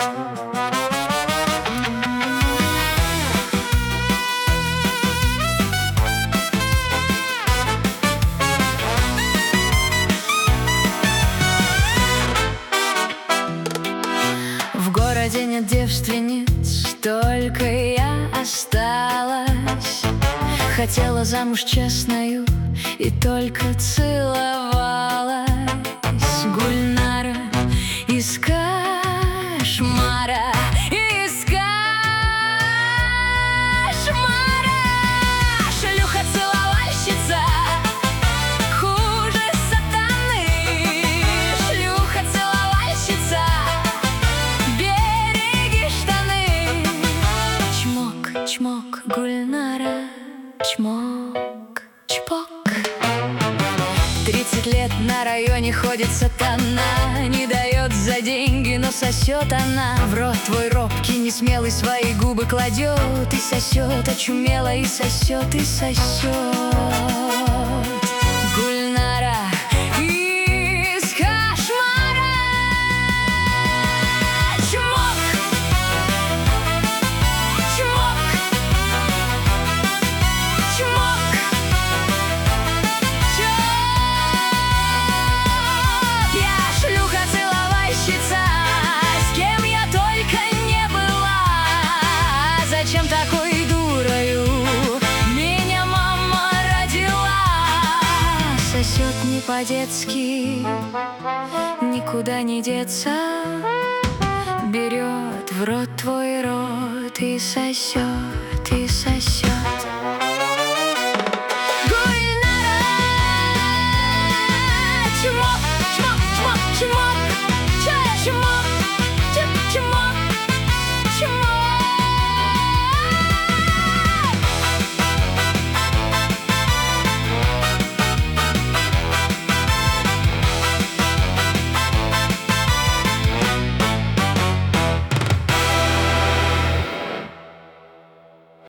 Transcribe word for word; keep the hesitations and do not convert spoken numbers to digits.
В городе нет девственниц, только я осталась. Хотела замуж честную и только целовалась. Гульнара из кошмара, из кошмара. Шлюха-целовальщица хуже сатаны. Шлюха-целовальщица, береги штаны. Чмок, чмок, Гульнара, чмок, чпок. Тридцать лет на районе ходит сатана, не дает за деньги, но сосет она. В рот твой робкий, несмелый, свои губы кладет и сосет, очумела и сосет, и сосет. Гульнара из кошмара. Чмок, чмок, чмок. Зачем такой дурою меня мама родила? Сосет не по-детски, никуда не деться. Берет в рот твой рот и сосет, и сосет.